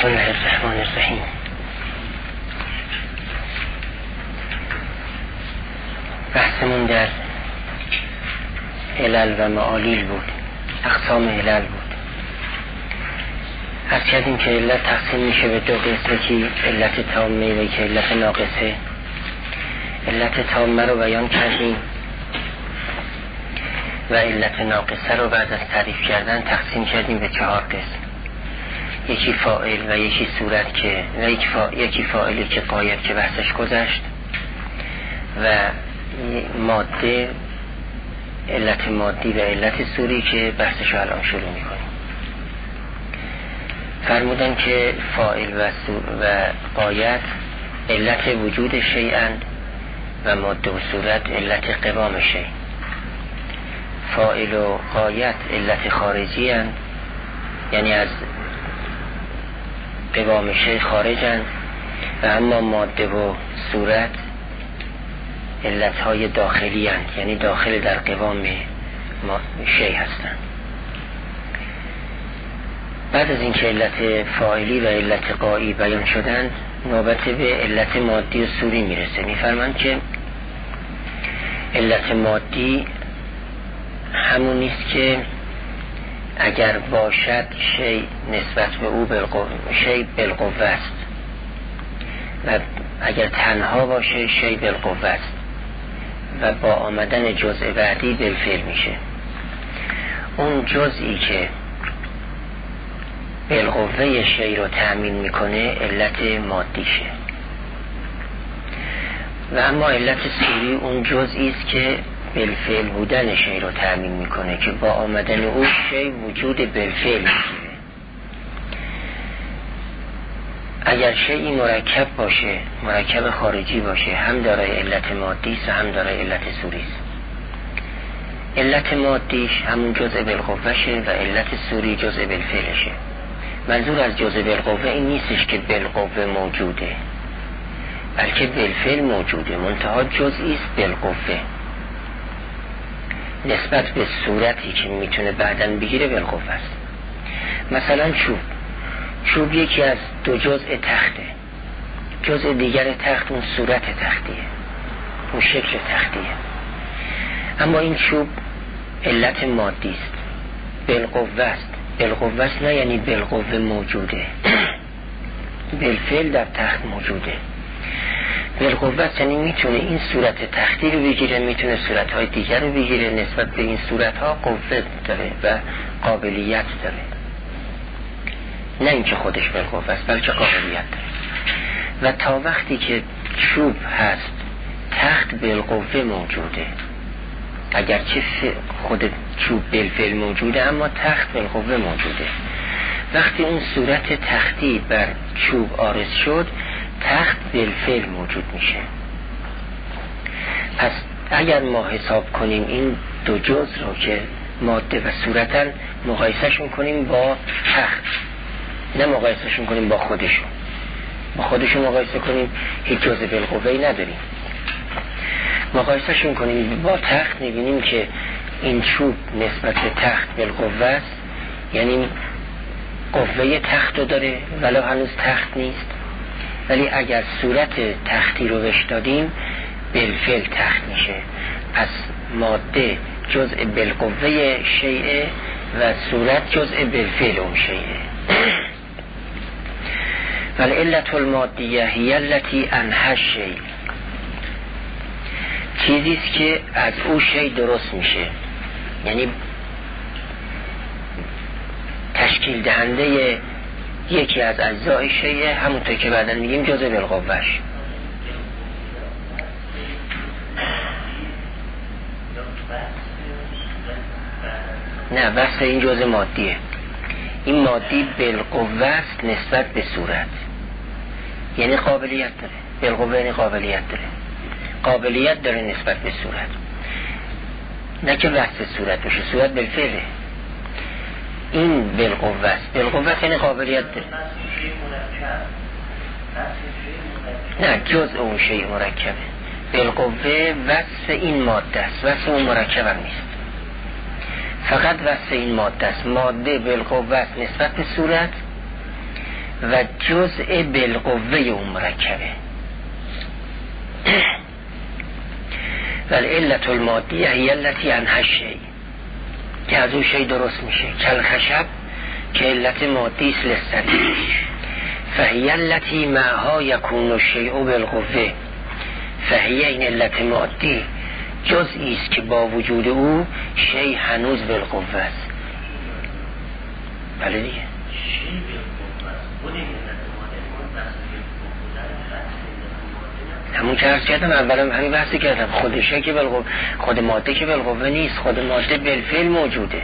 بسم الله الرحمن الرحیم. بحثمون در علل و معالیل بود، اقسام علل بود. عرض کردیم که علت تقسیم میشه به دو قسم، که علت تامه و که علت ناقصه. علت تامه رو بیان کردیم و علت ناقصه رو بعد از تعریف کردن تقسیم کردیم به 4 قسم. یکی فاعل و یکی صورت که و یکی فاعلی که غایب که بحثش گذشت، و ماده، علت مادی و علت صوری که بحثش رو الان شروع میکنیم. فرمودن که فاعل و غایت علت وجود شیئند و ماده و صورت علت قوام شیء. فاعل و غایت علت خارجی اند، یعنی از قوام شیء خارجند، و اما ماده و صورت علتهای داخلی اند، یعنی داخل در قوام شیء هستند. بعد از اینکه علت فاعلی و علت غایی بیان شدند، نوبت به علت مادی و صوری میرسه. میفرمند که علت مادی همون نیست که اگر باشد شیء نسبت به او شیء بالقوه است، و اگر تنها باشه شیء بالقوه است و با آمدن جزء بعدی بالفعل میشه. اون جزئی که بالقوه شیء رو تأمین میکنه علت مادیشه، و اما علت صوری اون جزئی است که بالفعل بودن شیء رو تأمین میکنه، که با آمدن او شیء وجود بالفعل میگیره. اگر شیئی مرکب باشه، مرکب خارجی باشه، هم دارای علت مادی است و هم دارای علت صوری است. علت مادیش همون جزء بالقوه شه و علت صوری جزء بالفعلشه. منظور از جزء بالقوه این نیستش که بالقوه موجوده، بلکه بالفعل موجوده، منتها جزئی است بالقوه نسبت به صورتی که میتونه بعداً بگیره بالقوه است. مثلا چوب یکی از دو جزء تخته، جزء دیگر تخت اون صورت تختیه، اون شکل تختیه. اما این چوب علت مادی است، بالقوه است. بالقوه است نه یعنی بالقوه موجوده، بالفعل در تخت موجوده. بالقوه است یعنی میتونه این صورت تختی رو بگیره، میتونه صورتهای دیگر رو بگیره، نسبت به این صورتها قوه داره و قابلیت داره. نه اینکه خودش بالقوه است، بلکه قابلیت داره. و تا وقتی که چوب هست تخت بالقوه موجوده، اگرچه خود چوب بالفعل موجوده اما تخت بالقوه موجوده. وقتی اون صورت تختی بر چوب عارض شد تخت بالفعل موجود میشه. پس اگر ما حساب کنیم این دو جزء رو که ماده و صورتن، مقایسهشون کنیم با تخت، نه مقایسهشون کنیم با خودشون. با خودشون مقایسه کنیم هیچ جزء بالقوه‌ای نداریم. مقایسهشون کنیم با تخت، میبینیم که این چوب نسبت به تخت بالقوه است، یعنی قوه تخت رو داره ولو هنوز تخت نیست. ولی اگر صورت تختی رو بهش دادیم بالفعل تخت میشه. پس ماده جزء بالقوه شیء و صورت جزء بالفعل اون شیء. والعلت المادیه هی التی عنها الشیء، چیزیست که از او شیء درست میشه، یعنی تشکیل دهنده یکی از اجزای شیء، همونطور که بعداً میگیم جزء بالقوهش. نه، بس این جزء مادیه. این مادی بالقوه است نسبت به صورت، یعنی قابلیت داره. بالقوه یعنی قابلیت داره، قابلیت داره نسبت به صورت، نه که وصف صورت باشه. صورت بالفعله، این بالقوه است. بالقوه یعنی قابلیت داره. نه، جزء اون شیء مرکبه. بالقوه وصف این ماده است، وصف اون مرکب هم نیست، فقط وصف این ماده است. ماده بالقوه است نسبت به صورت و جزء بالقوه اون مرکبه. و العلت المادیه هی التی عنها الشیء، که از اون شی درست میشه. کل خشب که علت مادی است للسری، فهی التی معها یکون الشیء بالقوه، فهی این علت مادی جزئی است که با وجود او شی هنوز بالقوه است. بله دیگه. همون که عرض کردم اولا همین بحثی کردم، خود شی که بالقوه، خود ماده که بالقوه نیست، خود ماده بالفعل موجوده.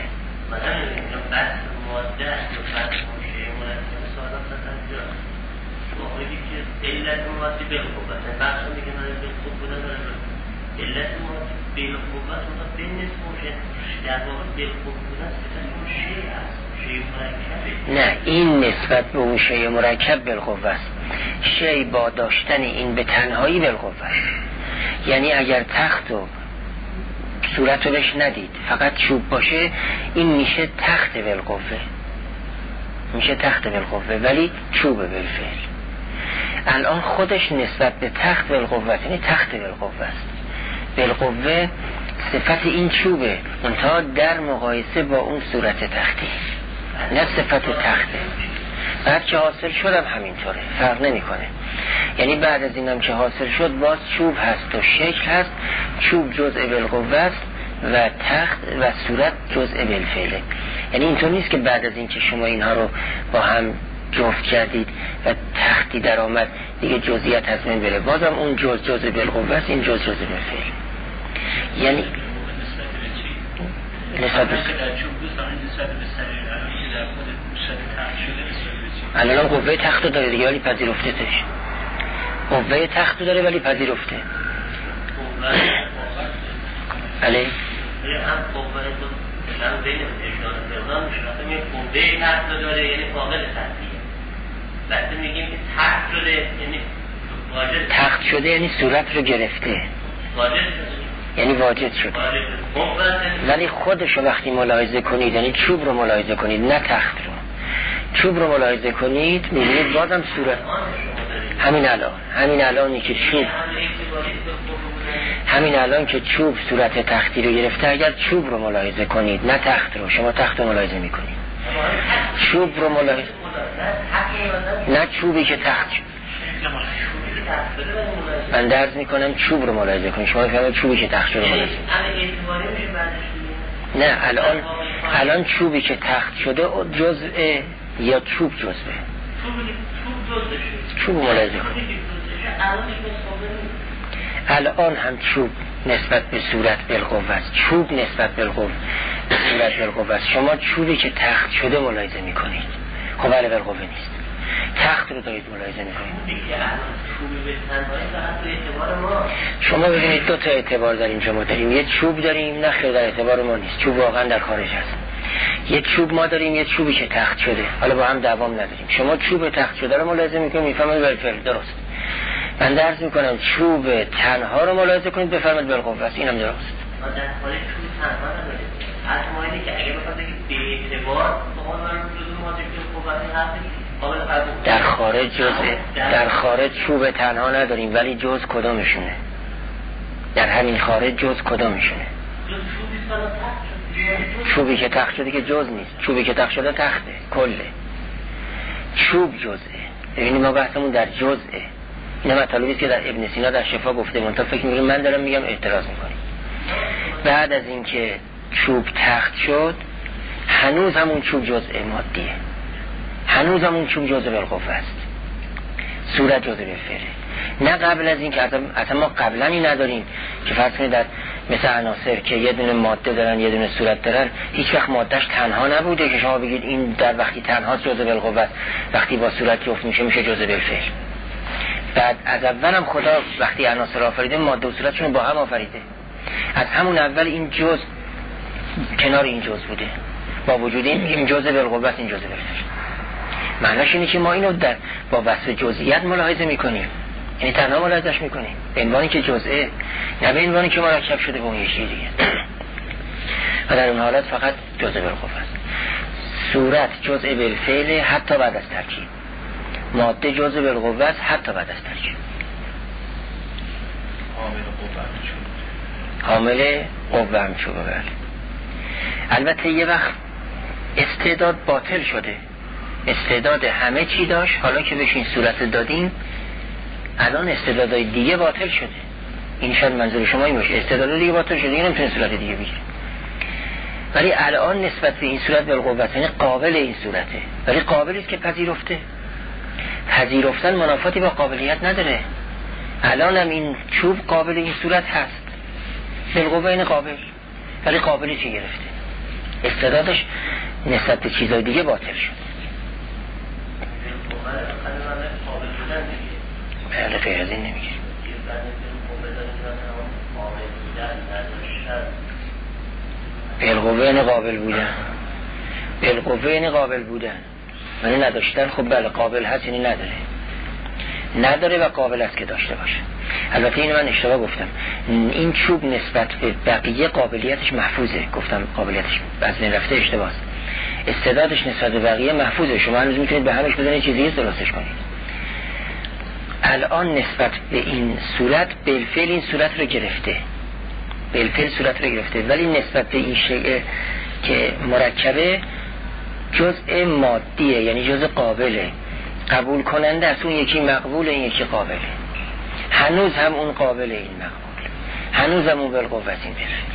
علت مادی بالقوه بخش میگه نه بالقوه بودن علت مادی بالقوه اون به نسبت در واقع بالقوه بودن اون شی است، شی مرکبه. نه این نسبت به اون شی مرکب بالقوه است. شی با داشتن این به تنهایی بالقوه است. یعنی اگر تخت و صورت رو بهش ندید فقط چوب باشه، این میشه تخت بالقوه، میشه تخت بالقوه ولی چوب بالفعل. الان خودش نسبت به تخت بالقوه، یعنی تخت بالقوه است. بالقوه صفت این چوبه، منتها در مقایسه با اون صورت تختی، نه صفت تخته. بعد که حاصل شدم همینطوره، فرق نمیکنه. یعنی بعد از اینم که حاصل شد باز چوب هست و شکل هست. چوب جزء بالقوه است و تخت و صورت جزء بالفعله. یعنی اینطور نیست که بعد از این که شما اینها رو با هم جفت کردید و تختی در آمد دیگه جزئیات از من بره، بازم اون جزء بالقوه است، این جزء بالفعل. یعنی نسبت به الان قوه تخت داره دیگه ولی پذیرفته تش، قوه تخت داره ولی پذیرفته. علی هم قوه من بین اشاره فرمان میشه، یه قوه تخت داره یعنی قابل تطبیقه. وقتی میگیم که تخت شده یعنی واجد، تخت شده یعنی صورت رو گرفته، واجد یعنی واجد شده. ولی خودش رو وقتی ملاحظه کنید، یعنی چوب رو ملاحظه کنید نه تخت رو، چوب رو ملاحظه کنید میبینید بازم صورت همین الانی که چوب، همین الان که چوب صورت تختی رو گرفته، اگر چوب رو ملاحظه کنید نه تخت رو، شما تخت رو ملاحظه میکنید، چوب رو ملاحظه، نه چوبی که تخت شد. من درز میکنم چوب رو ملاحظه کنید، شما میفهمید چوبی که تخت شده ملاحظه. نه الان چوبی که تخت شده جزء یا چوب جزءه، چوب ملاحظه کنید. الان هم چوب نسبت به صورت بالقوه است، چوب نسبت به صورت بالقوه است. شما چوبی که تخت شده ملاحظه میکنید، خب ولی بالقوه نیست، تخت رو دارید ملاحظه میکنید. شما ببینید دو تا اعتبار داریم، شما داریم یه چوب داریم، نه خیر در اعتبار ما نیست، چوب واقعا در خارج هست. یه چوب ما داریم، یه چوبی که تخت شده، حالا با هم دوام نداریم. شما چوب تخت شده رو ملاحظه میکنید، میفهمید بالفعل درست. من درس میکنم چوب تنها رو ملاحظه کنید بفرمایید بالقوه است، اینم درست. ما در حال چوب تنها نداریم، از مایلی که اگه بخواد بگید به اعتبار شما دارید جزء ماده که قوت هست در خارج چوب تنها نداریم، ولی جز کدامشونه؟ در همین خارج جز کدامشونه؟ چوبی که تخت شده که جز نیست، چوبی که تخت شده تخته کله، چوب جزه. ببینید ما بحثمون در جزه، این مطالبی است که در ابن سینا در شفا گفته، منتها فکر می‌کنید من دارم میگم اعتراض می‌کنید. بعد از اینکه چوب تخت شد هنوز همون چوب جزء مادیه، هنوز همون چوب جزء بالقوه است، صورت جزء بالفعله. نه قبل از این که اصلا ما قبلنی نداریم که فرض کنید در مثل عناصر که یه دونه ماده دارن یه دونه صورت دارن، هیچ وقت مادهش تنها نبوده که شما بگید این در وقتی تنها جزء بالقوه است، وقتی با صورت جفت میشه جزء بالفعل. بعد از اول هم خدا وقتی عناصر آفریده ماده و صورتشون با هم آفریده، از همون اول این جزء کنار این جزء بوده، با وجود این جزء بالقوه است، این جزء بالفعل. معناش اینه که ما اینو با وصف جزئیات ملاحظه میکنیم، یعنی تنها ملاحظهش میکنیم به عنوانی که جزئه، نه به عنوانی که مرکب شده با اون یه چیز دیگه. و در اون حالت فقط جزء بالقوه است. صورت جزء بالفعل حتی بعد از ترکیب، ماده جزء بالقوه است حتی بعد از ترکیب. حامل قوه هم شده. بله. البته یه وقت استعداد باطل شده، استعداد همه چی داشت، حالا که بهش این صورت دادیم الان استعدادهای دیگه باطل شده. این شاید منظور شما این باشه، استعداد دیگه باطل شده، این نمیتونه صورت دیگه بگیره. ولی الان نسبت به این صورت بالقوت، یعنی قابل این صورته، ولی قابلی است که پذیرفته. پذیرفتن منافاتی با قابلیت نداره. الان هم این چوب قابل این صورت هست، بالقوه این قابل، ولی قابلی چی گرفته، استعدادش نسبت به چیزهای دیگه باطل شد. بله غیر از این نمیگه. بالقوه این قابل بودن، بالقوه این قابل بودن ولی نداشتن. خب بله قابل هست یعنی نداره و قابل است که داشته باشه. البته اینو من اشتباه گفتم، این چوب نسبت به بقیه قابلیتش محفوظه، گفتم قابلیتش از بین رفته اشتباهه، استعدادش نسبت به بقیه محفوظه. شما هنوز میتونید به همش بزنید چیزی درستش کنید. الان نسبت به این صورت بالفعل این صورت رو گرفته، بالفعل صورت رو گرفته، ولی نسبت به این شیء که مرکبه جزء مادیه، یعنی جزء قابله، قبول کننده است. اون یکی مقبول، این یکی قابله. هنوز هم اون قابل، این مقبول، هنوز هم اون بالقوت این بالفعل.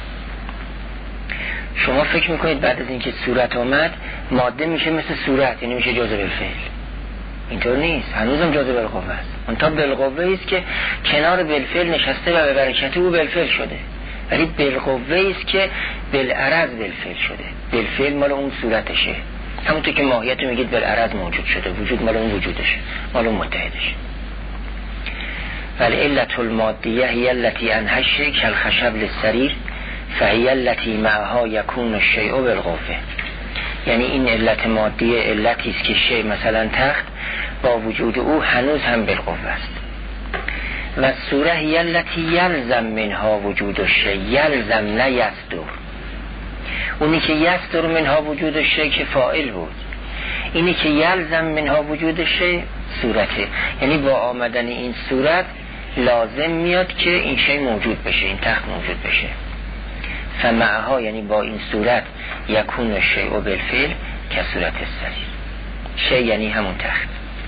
شما فکر میکنید بعد از اینکه صورت آمد ماده میشه مثل صورت، یعنی میشه جزء بالفعل؟ اینطور نیست، هنوزم جزء بالقوه است. اون تا بالقوه است که کنار بالفعل نشسته و به برکت او بالفعل شده، ولی بالقوه است که بالعرض بالفعل شده. بالفعل مال اون صورتشه، همونطور که ماهیت میگید بالعرض موجود شده، وجود مال اون وجودشه، مال اون متحدشه. ولی علت المادیه هی التي انهش کالخشب للسریر فهی التي معها یکون الشیء بالقوه. یعنی این علت مادیه علتی است که شیء مثلا تخت با وجود او هنوز هم بالقوه است. و صوره هی التي یلزم منها وجود الشیء، یلزم نه یصدر. اونی که یصدر منها وجود الشیء که فاعل بود، اینی که یلزم منها وجود الشیء صورته، یعنی با آمدن این صورت لازم میاد که این شیء موجود بشه، این تخت موجود بشه. فمعها یعنی با این صورت یکون الشیء بالفعل که صورت السریر، شیء یعنی همون تخت.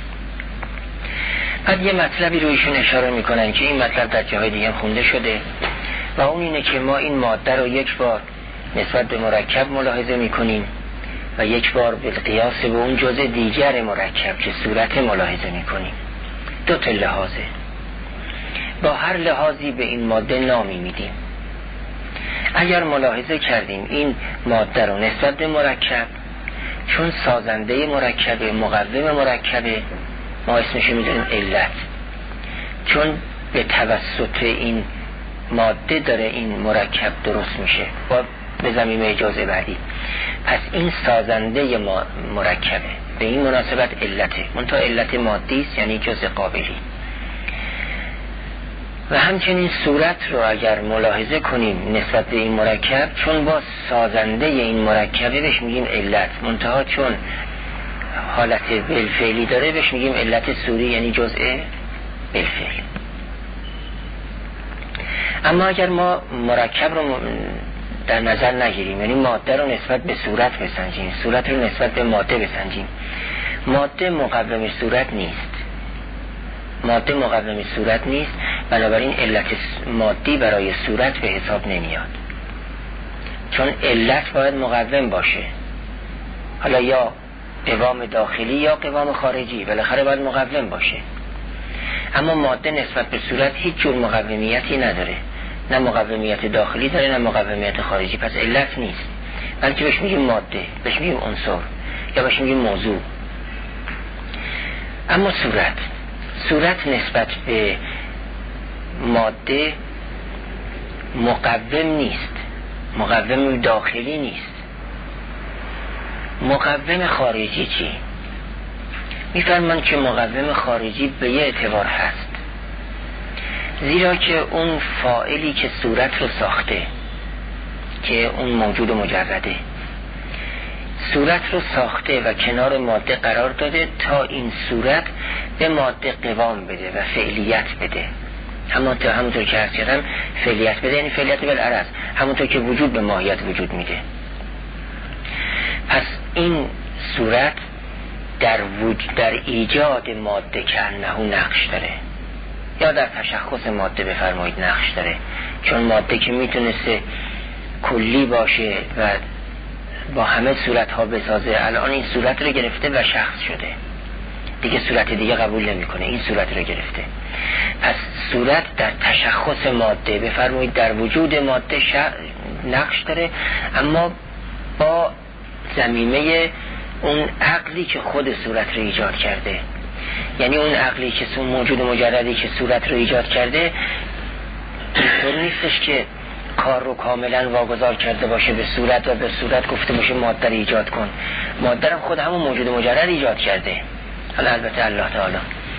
بعد یه مطلبی رو ایشون اشاره میکنن که این مطلب در جاهای دیگه خونده شده و اون اینه که ما این ماده رو یک بار نسبت به مرکب ملاحظه میکنیم و یک بار به قیاس به اون جزء دیگر مرکب که صورت ملاحظه میکنیم. دو تا لحاظه، با هر لحاظی به این ماده نامی میدیم. اگر ملاحظه کردیم این ماده رو نسبت به مرکب، چون سازنده مرکبه، مقوم مرکبه، ما اسمش میذاریم علت، چون به توسط این ماده داره این مرکب درست میشه با به ضمیر اجازه بعدی، پس این سازنده مرکبه، به این مناسبت علته، منتها علت مادی است، یعنی جزء قابلی. و همچنین صورت رو اگر ملاحظه کنیم نسبت به این مرکب، چون با سازنده این مرکبه بهش میگیم علت، منتها چون حالت بالفعلی داره بهش میگیم علت صوری، یعنی جزء بالفعل. اما اگر ما مرکب رو در نظر نگیریم، یعنی ماده رو نسبت به صورت بسنجیم، صورت رو نسبت به ماده بسنجیم، ماده مقوم صورت نیست، ماده مقوم صورت نیست، بنابراین علت مادی برای صورت به حساب نمیاد، چون علت باید مقوم باشه، حالا یا قوام داخلی یا قوام خارجی، بالاخره باید مقوم باشه. اما ماده نسبت به صورت هیچ جور مقومیتی نداره، نه مقومیت داخلی داره نه مقومیت خارجی، پس علت نیست، بلکه بهش میگیم ماده، بهش میگیم عنصر یا بهش میگیم موضوع. اما صورت نسبت به ماده مقوم نیست، مقوم داخلی نیست. مقوم خارجی چی؟ میفرمان که مقوم خارجی به یه اعتبار هست، زیرا که اون فاعلی که صورت رو ساخته، که اون موجود مجرده، صورت رو ساخته و کنار ماده قرار داده تا این صورت به ماده قوام بده و فعلیت بده. همونطور که عرض کردم فعلیت بده یعنی فعلیت بالعرض، همونطور که وجود به ماهیت وجود میده. پس این صورت در ایجاد ماده که انه نقش داره، یا در تشخص ماده بفرمایید نقش داره، چون ماده که میتونسته کلی باشه و با همه صورت ها بسازه، الان این صورت رو گرفته و شخص شده، دیگه صورت دیگه قبول نمیکنه، این صورت رو گرفته. پس صورت در تشخص ماده بفرمایید در وجود ماده نقش داره، اما با ضمیمه اون عقلی که خود صورت رو ایجاد کرده. یعنی اون عقلی که موجود مجردی که صورت رو ایجاد کرده اینطور نیستش که کار رو کاملا واگذار کرده باشه به صورت و به صورت گفته باشه ماده رو ایجاد کن. ماده رو خود همون موجود مجرد ایجاد کرده، حالا البته الله تعالی،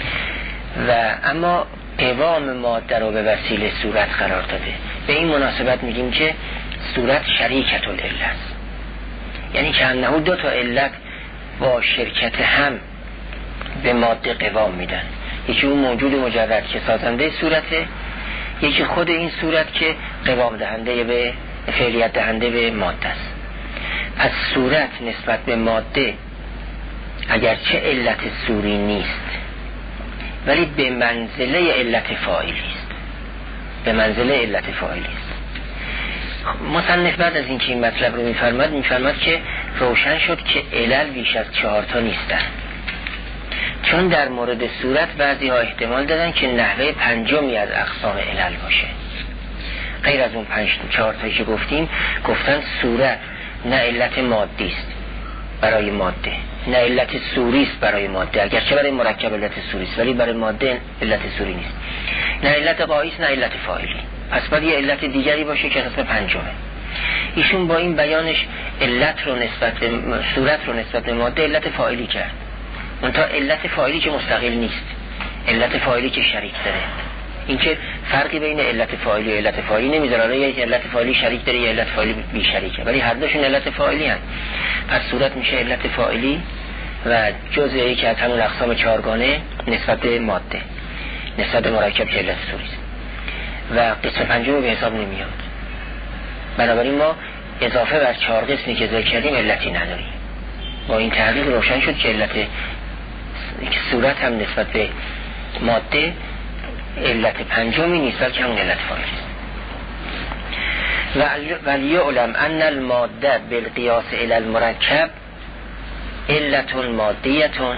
و اما قوام ماده رو به وسیله صورت قرار داده. به این مناسبت میگیم که صورت شریکت العلت است، یعنی که انه دو تا علت با شرکت هم به ماده قوام میدن. یکی اون موجود مجرد که سازنده صورته، یکی خود این صورت که قوام دهنده به فعلیت دهنده به ماده است. پس صورت نسبت به ماده اگرچه علت صوری نیست ولی به منزله علت فاعلی است، به منزله علت فاعلی است. مصنف بعد از اینکه این مطلب رو میفرماد که روشن شد که علل بیش از 4 تا نیستن، چون در مورد صورت بعضی ها احتمال دادن که نحوه 5 از اقسام علل باشه، غیر از اون 4 تایی که گفتن صورت نه علت مادی است برای ماده، نه علت صوری است برای ماده، اگرچه برای مرکب علت صوری است ولی برای ماده علت صوری نیست، نه علت قایی است نه علت فاعلی. پس باید یه علت دیگری باشه که قسم 5. ایشون با این بیانش علت رو نسبت به صورت رو نسبت به ماده علت فاعلی کرد، منتها علت فاعلی که مستقل نیست، علت فاعلی که شریک داره. این که فرقی بین علت فاعلی و علت فاعلی نمیذاره، یه علت فاعلی شریک داره یه علت فاعلی بی شریکه، ولی هر دوشون علت فاعلی هستند. پس صورت میشه علت فاعلی و جزئی که از همون اقسام 4 نسبت به ماده، نسبت به مرکب که علت صوری است، و قسم 5 به حساب نمیاد. بنابراین ما اضافه بر 4 قسمی که ذکر کردیم علتی نداریم. با این تحقیق روشن شد که علت صورت هم نسبت به ماده علت 5 نیست بلکه همون علت فاعلی است. ولیعلم ان الماده بالقیاس الی المرکب علت مادیتون،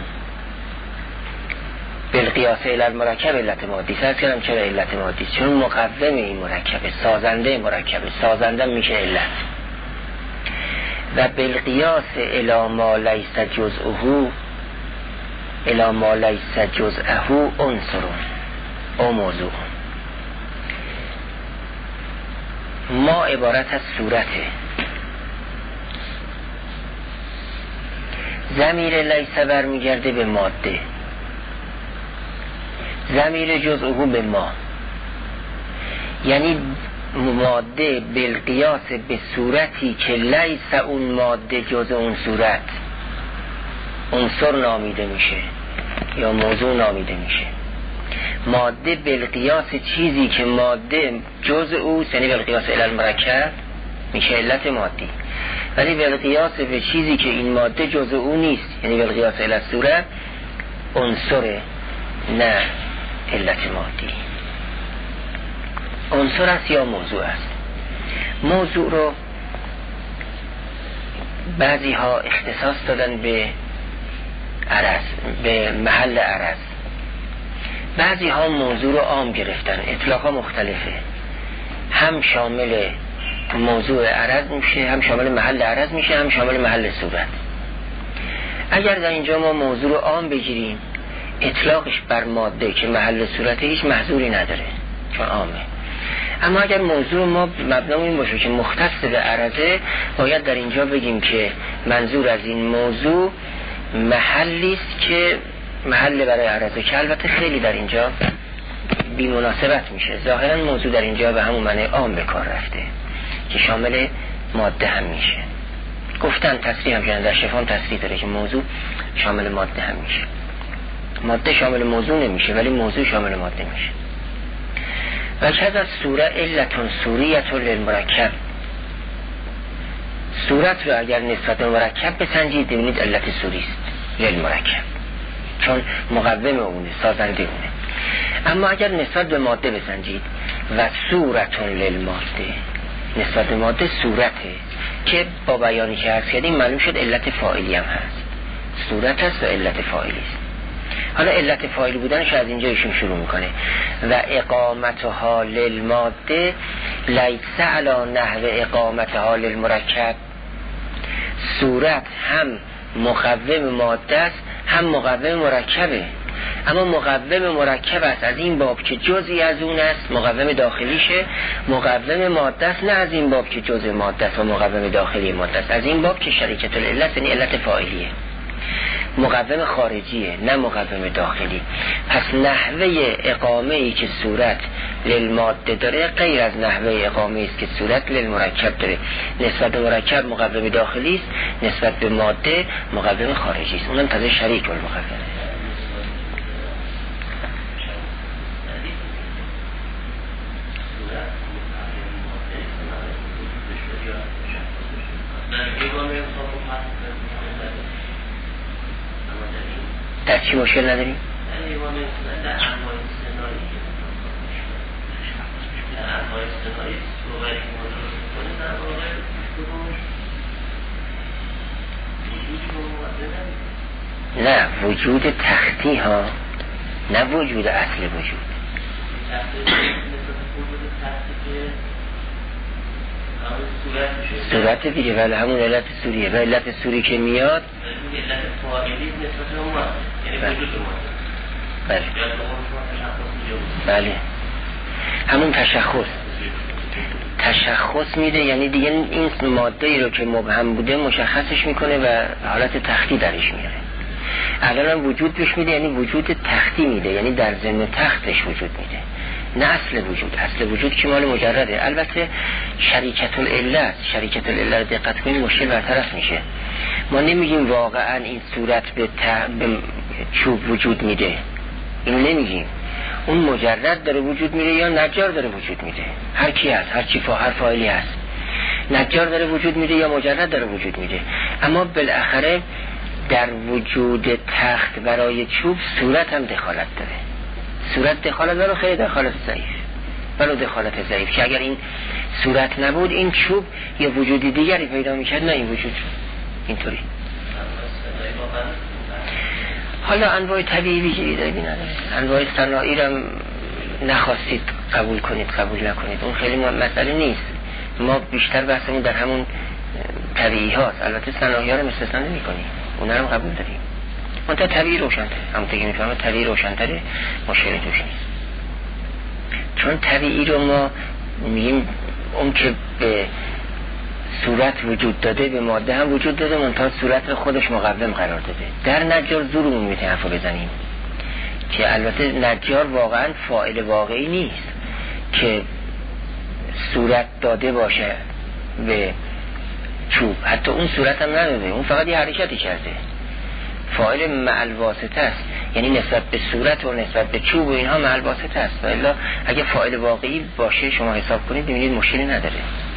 بالقیاس الی المرکب علت مادی. سرس کردم چرا علت مادی؟ چون مقوم این مرکبه، سازنده مرکبه، سازنده میشه علت. و بالقیاس الی ما لیس جزءه الی ما لیس جزءه عنصر او موضوع. ما عبارت از صورته، ضمیر لیس برمیگرده به ماده، ضمیر جزءه به ما، یعنی ماده بالقیاس به صورتی که لیس اون ماده جزء اون صورت عنصر نامیده میشه یا موضوع نامیده میشه. ماده بالقیاس چیزی که ماده جزء اوست، یعنی بالقیاس الی المرکب میشه علت مادی، ولی بالقیاس به چیزی که این ماده جزء او نیست، یعنی بالقیاس الی الصوره، عنصر نه علت مادی. عنصر است یا موضوع است. موضوع رو بعضی ها اختصاص دادن به عرض، به محل عرض. بعضی ها موضوع رو عام گرفتن، اطلاقا مختلفه، هم شامل موضوع عرض میشه، هم شامل محل عرض میشه، هم شامل محل صورت. اگر در اینجا ما موضوع رو عام بگیریم، اطلاقش بر ماده که محل صورت هیچ محظوری نداره چون عامه. اما اگر موضوع ما مبنای این باشه که مختص به عرضه، باید در اینجا بگیم که منظور از این موضوع محلی است که محل برای عرضه، که البته خیلی در اینجا بی مناسبت میشه. ظاهرا موضوع در اینجا به همون معنی عام به کار رفته که شامل ماده هم میشه، گفتن تصریح هم کردن، در شفا هم تصریح داره که موضوع شامل ماده هم میشه. ماده شامل موضوع نمیشه ولی موضوع شامل ماده میشه. و کذا سوره علتون سوریتون للمرکب، صورت رو اگر نسبت به مرکب بسنجید ببینید علت سوری است للمرکب، چون مقوم اونه، سازنده اونه. اما اگر نسبت به ماده بسنجید و صورتون للماده، نسبت به ماده صورته که با بیانی که عرض کردیم معلوم شد علت فاعلی هم هست، صورت هست و علت فاعلی است. حالا علت فاعلی بودنش از اینجا ایشون شروع میکنه و اقامتها للماده لیس علی نحو اقامتها للمرکب. صورت هم مقوم ماده است هم مقوم مرکبه، اما مقوم مرکب است از این باب که جزئی از اون است، مقوم داخلیشه. مقوم ماده است نه از این باب که جزء ماده است و مقوم داخلی ماده است، از این باب که شریکت العلت یعنی علت فاعلیه، مقوم خارجیه نه مقوم داخلی. پس نحوه اقامه ای که صورت للماده داره غیر از نحوه اقامه است که صورت للمرکب داره. نسبت به مرکب مقوم داخلی است، نسبت به ماده مقوم خارجی است، اونم تازه شریک المقومه. در چی مشکل نداریم؟ نه وجود تختی ها، نه وجود اصل وجود. صورت دیگه ولی همون علت سوریه و علت سوری که میاد علت فاعلی نسبت به ما یعنی وجود ما. بله همون تشخص میده، یعنی دیگه این ماده ای رو که مبهم بوده مشخصش میکنه و حالت تختی درش میاره. الان هم وجود بهش میده یعنی وجود تختی میده، یعنی در ضمن تختش وجود میده، نه اصل وجود. اصل وجود که مال مجرده. البته شریکت العلت رو دقت کنید مشکل برطرف میشه. ما نمیگیم واقعا این صورت به چوب وجود میده، اینو نمیگیم. اون مجرد داره وجود میده یا نجار داره وجود میده، هر کی هست، هر فاعلی هست. نجار داره وجود میده یا مجرد داره وجود میده. اما بالاخره در وجود تخت برای چوب صورت هم دخالت داره. صورت دخالت داره، خیلی دخالت ضعیف، ولو دخالت ضعیف، که اگر این صورت نبود این چوب یه وجودی دیگری پیدا میکرد، نه این وجود اینطوری. حالا انواع طبیعی ویژه‌ای داره نداره، انواع صناعی رو نخواستید قبول کنید قبول نکنید اون خیلی مسئله نیست. ما بیشتر بحثمون در همون طبیعی هاست. البته صناعی ها رو استثنا نمی‌کنیم، اونا رو قبول داریم. منتها طبیعی روشن‌تره، همونطور که می‌فهمه طبیعی روشن‌تره، مشکلی توش نیست. چون طبیعی رو ما میگیم اون که به صورت وجود داده به ماده هم وجود داده، منتها صورت رو خودش مقوم قرار داده. در نجار زورمون میتونه حرفو بزنیم که البته نجار واقعا فاعل واقعی نیست که صورت داده باشه به چوب، حتی اون صورت هم نداده، اون فقط یه حرکتی کرده. فاعل معل واسطه است، یعنی نسبت به صورت و نسبت به چوب و اینها معل واسطه است. الا اگه فاعل واقعی باشه شما حساب کنید ببینید مشکلی نداره.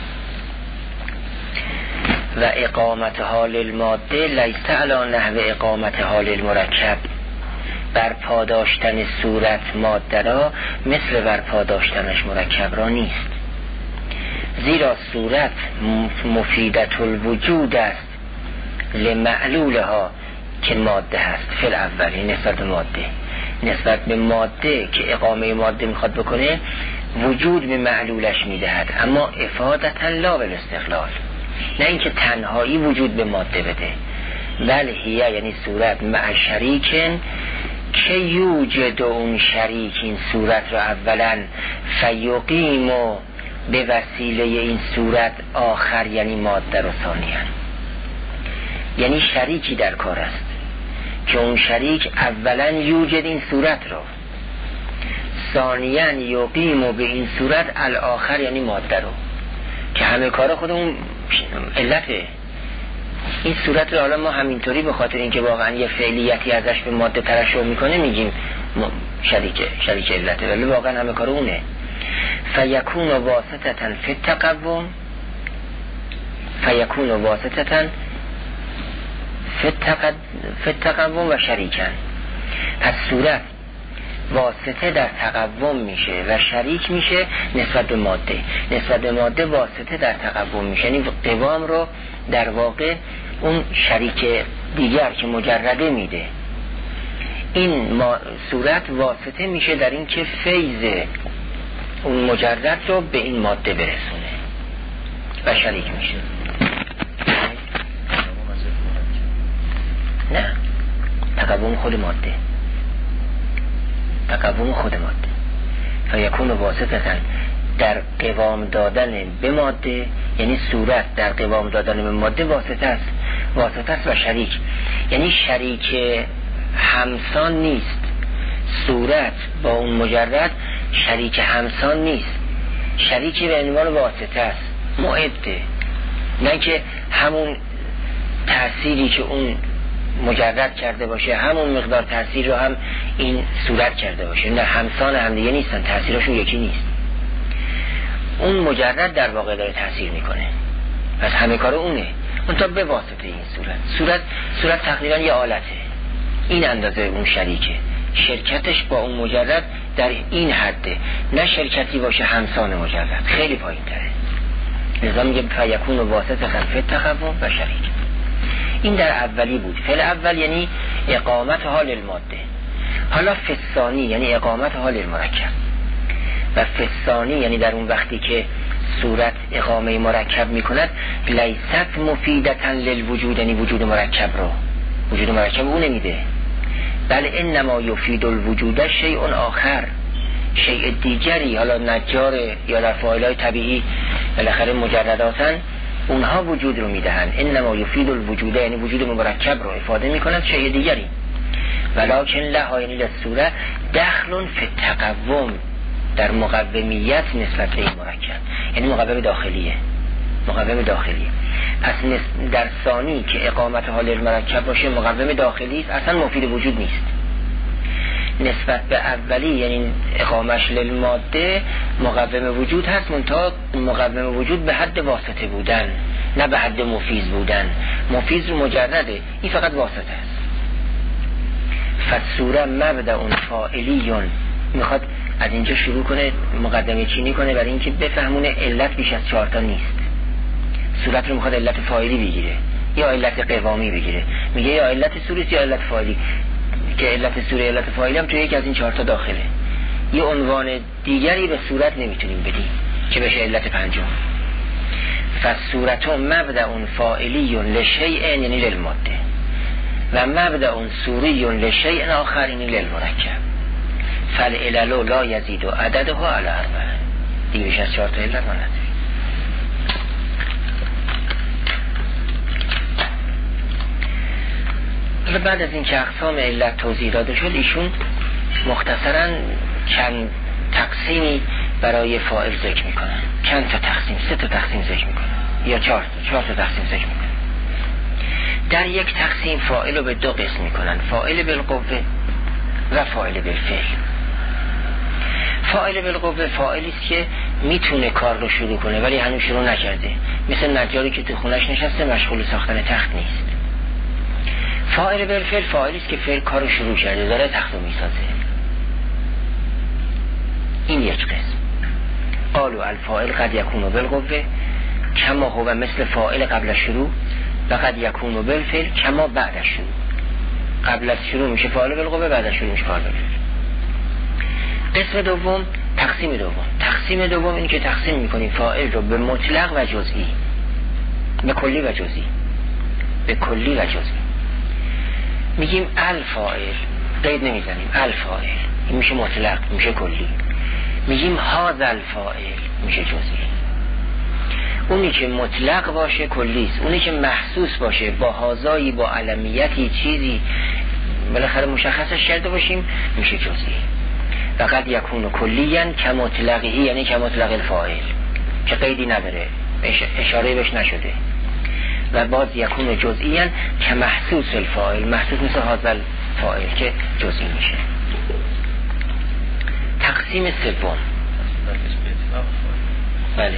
و اقامتها للماده لیس علی نحو اقامتها للمرکب، بر پاداشتن صورت ماده را مثل بر پاداشتنش مرکب را نیست، زیرا صورت مفیدت الوجود است لمعلولها که ماده هست. فی الاولی نسبت به ماده، نسبت به ماده که اقامه ماده میخواد بکنه وجود به معلولش میدهد، اما افادتا لا بالاستقلال، نه اینکه تنهایی وجود به ماده بده. بل هیه یعنی صورت مع شریکن که یوجد اون شریک این صورت را اولا فیقیم و به وسیله این صورت آخر یعنی ماده رو ثانیاً، یعنی شریکی در کار است که اون شریک اولا یوجد این صورت رو، ثانیاً یقیم و به این صورت الاخر یعنی ماده رو، که همه کار خودمون علته این صورت رو حالا ما همینطوری به خاطر اینکه واقعا یه فعلیتی ازش به ماده ترشح میکنه میگیم شریک علته، ولی واقعا همه کار اونه. فیکون واسطتن فی التقوم، فیکون واسطتن فی التقوم و شریکن. پس صورت واسطه در تقوم میشه و شریک میشه نسبت به ماده. نسبت به ماده واسطه در تقوم میشه، یعنی قوام رو در واقع اون شریک دیگر که مجرده میده. این صورت واسطه میشه در این که فیض اون مجرد رو به این ماده برسونه و شریک میشه. نه، تقوم خود ماده، تقوم خود ماده. فیکون واسطتن در قوام دادن به ماده، یعنی صورت در قوام دادن به ماده واسطه است، واسطه است و شریک، یعنی شریک همسان نیست. صورت با اون مجرد شریک همسان نیست، شریکی به عنوان واسطه است، معده، نه که همون تأثیری که اون مجرد کرده باشه همون مقدار تأثیر رو هم این صورت کرده باشه. نه، همسان هم دیگه نیستن، تأثیرشون یکی نیست. اون مجرد در واقع داره تأثیر میکنه، پس همه کار اونه، اون تا به واسطه این صورت تقریبا یه آلته، این اندازه اون شریکه، شرکتش با اون مجرد در این حده، نه شرکتی باشه همسان مجرد، خیلی پایین تره. لذا میگه فیکون واسطه فی التقوم و شریک. این در اولی بود. فعل اول یعنی اقامت حال الماده. حالا فثانی یعنی اقامت حال المرکب، و فثانی یعنی در اون وقتی که صورت اقامه مرکب میکند، لیست مفیدتن للوجود، یعنی وجود مرکب رو، وجود مرکب او نمیده، بل انما یفید الوجود شیء آخر، شیء دیگری، حالا نجار یا در فاعلای طبیعی بالاخره مجرداتن، اونها وجود رو میدهن. انما یفید الوجود یعنی وجود مرکب رو افاده میکنند، شیء دیگری. ولکن لها یعنی للصورت دخل فی التقوم، در مقومیت نسبت به این مرکب، یعنی مقوم داخلیه، مقوم داخلی. پس در ثانی که اقامت حال المرکب باشه مقوم داخلی است، اصلا مفید وجود نیست. نسبت به اولی یعنی اقامش للماده مقوم وجود هست، منتها مقوم وجود به حد واسطه بودن، نه به حد مفیز بودن. مفیز مجرده، این فقط واسطه است. فالصوره مبدأ فاعلیون، میخواد از اینجا شروع کنه مقدمه چینی کنه برای اینکه بفهمونه علت بیش از 4 تا نیست. صورت رو میخواد علت فاعلی بگیره یا علت قوامی بگیره، میگه یا علت صورت یا علت فاعلی، که علت صورت علت فاعلی هم توی یک از این 4 تا داخله. یه عنوان دیگری به صورت نمیتونیم بدیم که بشه علت پنجم. فالصورت مبدأ فاعلی لشیء یعنی للماده، و مبدأ صوری لشیء آخر یعنی للمرکب. فالعلل لا یزید عددها علی 4، دیگه بیش از 4 تا علت ما نداریم. بعد از این که اقسام علت توضیح داده شد، ایشون مختصرا چند تقسیمی برای فاعل ذکر میکنن. چند تا تقسیم، 3 تا تقسیم ذکر میکنن یا 4 تا تقسیم ذکر میکنن. در یک تقسیم فاعل رو به 2 قسم میکنن، فاعل بالقوه و فاعل بالفعل. فاعل بالقوه فاعلی است که میتونه کار رو شروع کنه ولی هنوز شروع نکرده، مثل نجاری که تو خونش نشسته مشغول ساختن تخت نیست. فاعل بالفعل فاعلی است که فعل کار رو شروع کرده، داره تخت رو میسازه. این یک قسم. قالوا الفاعل قد یکون بالقوه کما هو مثل فاعل قبل شروع، و قد یکون بالفعل کما بعد شروع. قبل از شروع میشه فاعل بالقوه، بعد از شروع میشه فاعل بالفعل. قسم دوم، تقسیم دوم. تقسیم دوم این که تقسیم میکنیم فاعل رو به مطلق و جزئی، به کلی و جزئی، به کلی و جزئی. میگیم الفاعل، قید نمیزنیم، الفاعل این میشه مطلق، میشه کلی. میگیم هذا الفاعل میشه جزئی. اونی که مطلق باشه کلیست، اونی که محسوس باشه با هازایی، با علمیتی، چیزی بالاخره مشخصش کرده باشیم میشه جزئی. و قد یکون کلیاً کمطلقی، یعنی کمطلق الفاعل که قیدی نداره، اشاره بهش نشده. و باز یکون جزئیاً که محسوس الفاعل، محسوس مثل هذا الفاعل که جزئی میشه. تقسیم سوم. بله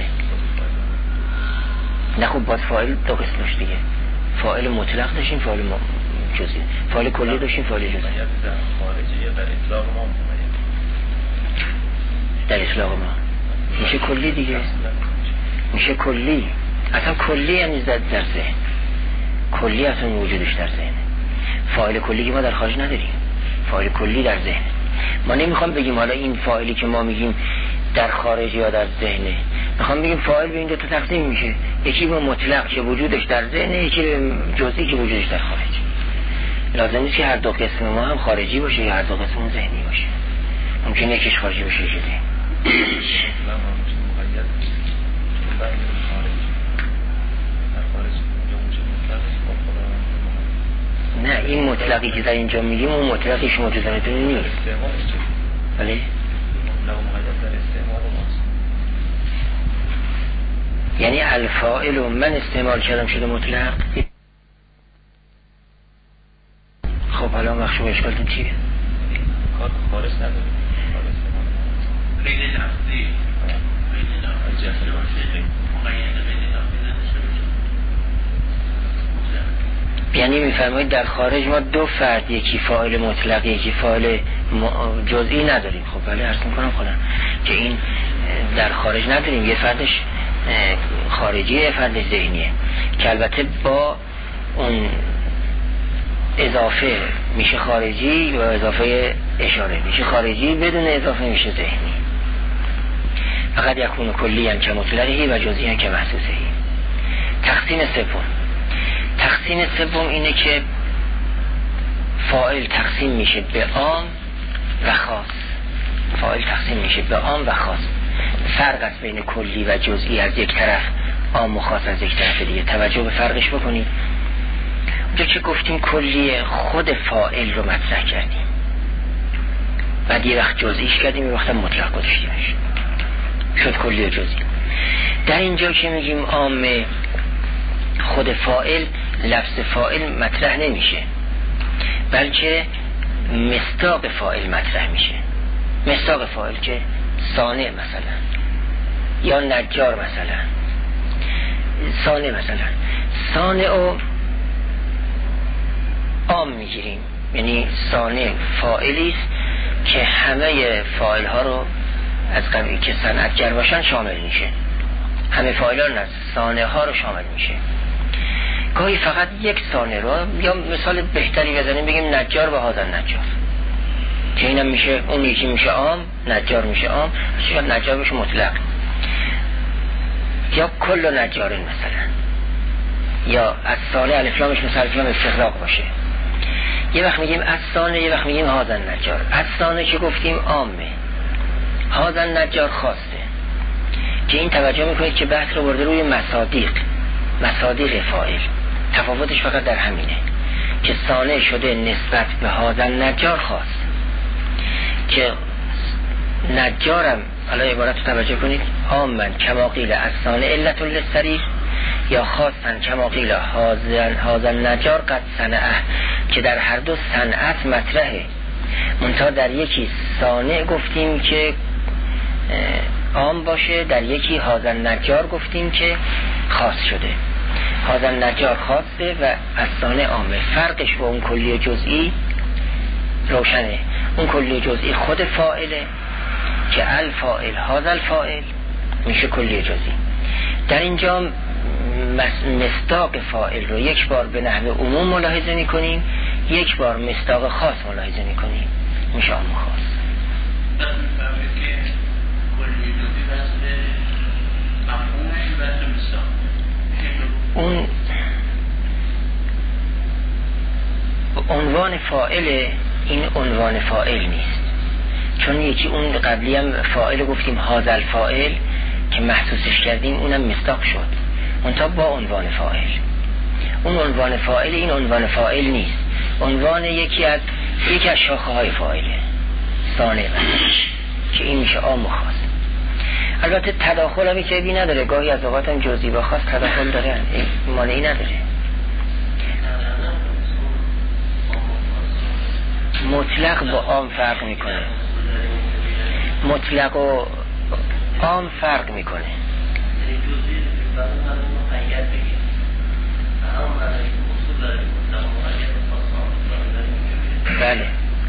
نه خب باید فاعل دو قسمش دیگه، فاعل مطلق داشتیم، فاعل جزئی، فاعل کلی داشتیم، فاعل جزئی. در اطلاق ما میشه کلی دیگه، میشه کلی. اصلا کلی یعنی در ذهن، کلی اصلا موجودش در ذهن. فاعل کلی که ما در خارج نداریم، فاعل کلی در ذهن. ما نمیخوام بگیم حالا این فاعلی که ما میگیم در خارج یا در ذهنه، میخوام بگیم فاعل به این دو تا تقسیم میشه، یکی به مطلق که وجودش در ذهنه، یکی به جزئی که وجودش در خارج. لازم نیست که هر دو قسم ما هم خارجی باشه یا هر دو قسم ذهنی باشه، ممکنه یکیش خارجی باشه یکی ذهنی. نه این مطلقی که در اینجا میگیم اون مطلقی شما تو ذهنتون نیست. بله یعنی الفاعل و من استعمال کردم شده مطلق. خب حالا مخشوم اشکالتون چیه؟ خارج نداره، خیلی لحظی یعنی میفرمایید در خارج ما دو فرد، یکی فاعل مطلق یکی فاعل جزئی نداریم. خب بله عرض میکنم خودم که این در خارج نداریم، یه فردش خارجیه یه فردش ذهنیه که البته با اون اضافه میشه خارجی و اضافه اشاره میشه خارجی، بدون اضافه میشه ذهنی. فقط یکون کلی هم که مطلقی و جزئی هم که محسوسه. تقسیم سوم اینه که فاعل تقسیم میشه به عام و خاص. فاعل تقسیم میشه به عام و خاص. فرق است بین کلی و جزئی از یک طرف، عام و خاص از یک طرف دیگه. توجه به فرقش بکنید. اونجا که گفتیم کلی خود فاعل رو مطرح کردیم، بعد یه وقت جزئیش کردیم، یه وقت مطلق گذاشتیمش، شد کلی و جزئی. در اینجا که میگیم عام خود فاعل، لفظ فاعل مطرح نمیشه، بلکه مصداق فاعل مطرح میشه. مصداق فاعل که صانع مثلا یا نجار مثلا. صانع و عام میگیریم، یعنی صانع فاعلی است که همه فاعل ها رو از قبیل که صنعتگر باشن شامل میشه، همه فاعلان از صانع ها رو شامل میشه. گاهی فقط یک صانع رو، یا مثال بهتری بزنیم بگیم نجار و هذا نجار، که اینم میشه، اون یکی میشه عام، نجار میشه عام، شاید نجار بشه مطلق، یا کل نجارین مثلا، یا از صانع الفلامش مثل الفلام استغراق باشه. یه وقت میگیم از صانع، یه وقت میگیم هذا نجار. از صانع که گفتیم عامه، هذا نجار خاصه، که این توجه میکنید که بحث رو برده روی مصادیق فاعل. تفاوتش فقط در همینه که صانع شده نسبت به هذا نجار خاص، که نجارم حالا عبارت رو توجه کنید، عامن کما قیل از صانع علت للسریر، یا خاصن کما قیل هذا نجار قد صنعه، که در هر دو صنعت مطرحه، منتها در یکی صانع گفتیم که عام باشه، در یکی هذا نجار گفتیم که خاص شده. هذا نجار خاصه و از صانع عامه. فرقش با اون کلی جزئی روشنه. اون کلی جزئی خود فاعله که الفاعل هذا الفاعل میشه کلی جزئی. در اینجا مصداق فاعل رو یک بار به نحو عموم ملاحظه میکنیم، یک بار مصداق خاص ملاحظه میکنیم، میشه عام خاص. اون عنوان فاعل، این عنوان فاعل نیست، چون یکی اون قبلی هم فاعل گفتیم هذا الفاعل که محسوسش کردیم، اونم مصداق شد، منتها با عنوان فاعل. اون عنوان فاعل، این عنوان فاعل نیست، عنوان یکی از شاخه های فاعله، صانع که این میشه عام و خاص. البته تداخل هم که بی نداره، گاهی از اوقات هم جزئی با خاص تداخل داره، مانعی نداره. مطلق با عام فرق میکنه. مطلق و عام فرق میکنه. بله.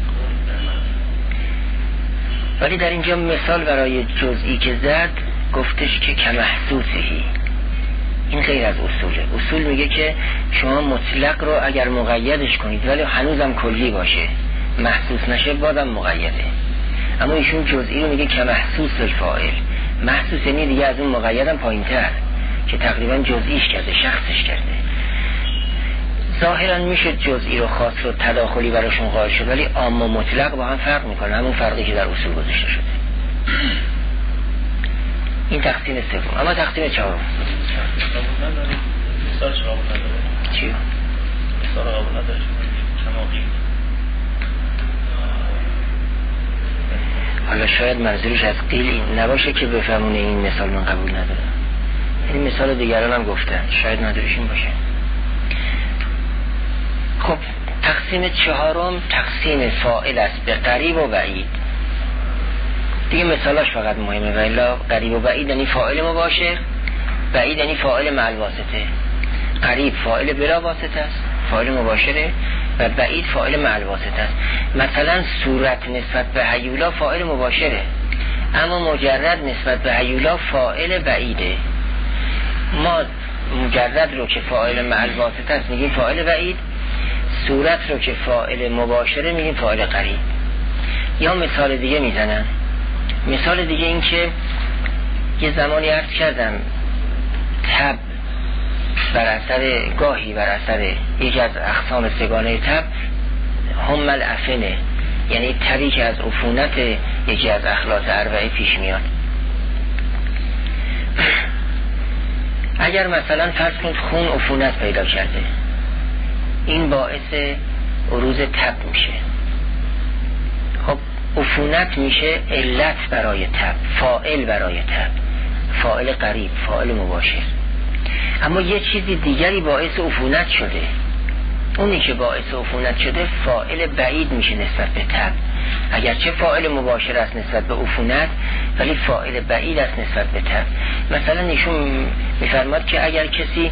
ولی در اینجا مثال برای جزئی که زد گفتش که کمحسوسهی. این غیر از اصوله. اصول میگه که شما مطلق رو اگر مقیدش کنید ولی هنوزم کلی باشه، محسوس نشه، بازم مقیده. اما ایشون جزئی رو میگه کمحسوس الفاعل. محسوس یعنی دیگه از اون مقیدم پایین‌تر که تقریبا جزئیش کرده، شخصش کرده. ظاهرا میشه جزئی رو خاص رو تداخلی براشون قائل شد، ولی عام و مطلق با هم فرق میکنه، همون فرقی که در اصول گذاشته شده. این تقسیم سوم. اما تقسیم چهارم مثال چه قبول نداره؟ چی؟ مثال قبول نداره چماقی. حالا شاید منظورش از قیل این نباشه که بفهمونه این مثال من قبول نداره. این مثال دیگران هم گفتن، شاید منظورش این باشه. خب تقسیم چهارم تقسیم فاعل است به قریب و بعید. دیگه مثالاش فقط مهمه، ولی قریب و بعید یعنی فاعل مباشر، بعید یعنی فاعل مع الواسطه. قریب فاعل بلا واسطه است، فاعل مباشره، و بعید فاعل مع الواسطه است. مثلا صورت نسبت به هیولا فاعل مباشره، اما مجرد نسبت به هیولا فاعل بعیده. ما مجرد رو که فاعل مع الواسطه است میگیم فاعل بعید، صورت رو که فاعل مباشره میگیم فاعل قریب. یا مثال دیگه میزنم. مثال دیگه این که یه زمانی عرض کردم تب بر اثر گاهی بر اثر یکی از اقسام سگانه تب هم الافنه، یعنی تبی که از عفونت یکی از اخلاط اربعه پیش میاد. اگر مثلا فرض کنید خون عفونت پیدا کرده، این باعث عروض تب میشه. خب عفونت میشه علت برای تب، فاعل برای تب، فاعل قریب، فاعل مباشر. اما یه چیزی دیگری باعث عفونت شده، اونی که باعث عفونت شده فاعل بعید میشه نسبت به تب، اگرچه فاعل مباشر است نسبت به عفونت ولی فاعل بعید است نسبت به تب. مثلا ایشون میفرماد که اگر کسی،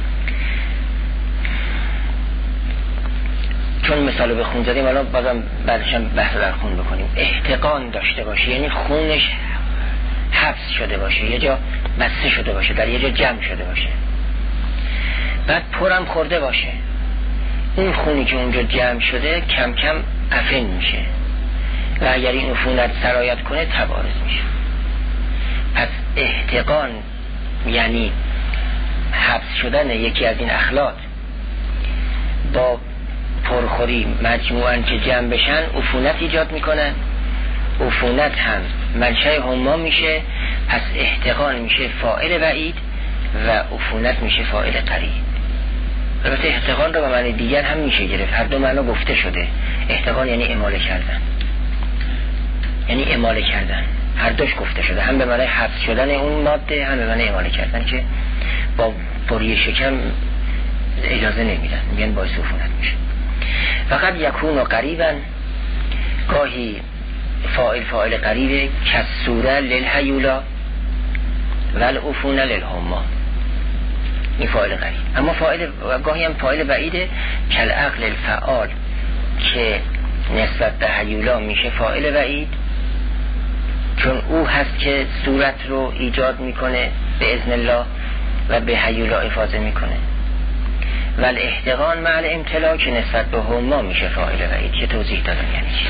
چون مثالو به خون زدیم الان بازم بعدش هم بحث در خون بکنیم، احتقان داشته باشه، یعنی خونش حبس شده باشه، یه جا بسته شده باشه، در یه جا جمع شده باشه، بعد پرم خورده باشه، اون خونی که اونجا جمع شده کم کم عفن میشه و اگر این عفونت سرایت کنه تبارز میشه. پس احتقان یعنی حبس شدن یکی از این اخلاط با پرخوری مجموعاً که جمع بشن عفونت ایجاد میکنن. عفونت هم منشأ حما میشه، پس احتقان میشه فاعل بعید و عفونت میشه فاعل قریب. البته احتقان رو به معنی دیگر هم میشه گرفت، هر دو معنا گفته شده. احتقان یعنی اماله کردن، یعنی اماله کردن، هر دوش گفته شده، هم به معنی حبس شدن اون ماده، هم به معنی اماله کردن که با پری شکم اجازه نمیدن، میگن باعث عفونت میشه. فقط یکون و قریبا، گاهی فاعل قریبه، کسوره للهیولا والعفونه للهما، این فاعل قریب. اما گاهی هم فاعل بعیده، کالعقل الفعال که نسبت به هیولا میشه فاعل بعید، چون او هست که صورت رو ایجاد میکنه به اذن الله و به هیولا افاضه میکنه. ول احتقان مع الامتلاء که نسبت به هما میشه فاعل بعید، که توضیح دادم یعنی چی.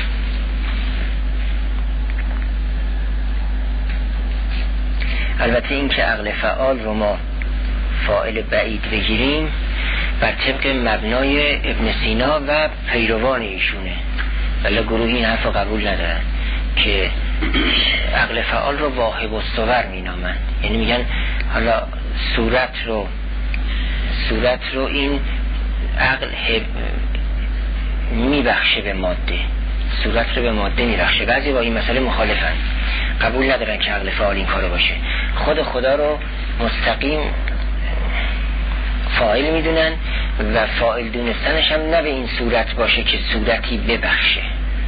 البته این که عقل فعال رو ما فاعل بعید بگیریم بر طبق مبنای ابن سینا و پیروان ایشونه، ولی گروهی این حرف رو قبول ندارن که عقل فعال رو واهب الصور مینامن، یعنی میگن حالا صورت رو این عقل میبخشه به ماده، صورت رو به ماده میبخشه. بعضی با این مسئله مخالفن، قبول ندارن که عقل فعال این کارو باشه. خدا رو مستقیم فاعل میدونن و فاعل دونستنش هم نه به این صورت باشه که صورتی ببخشه،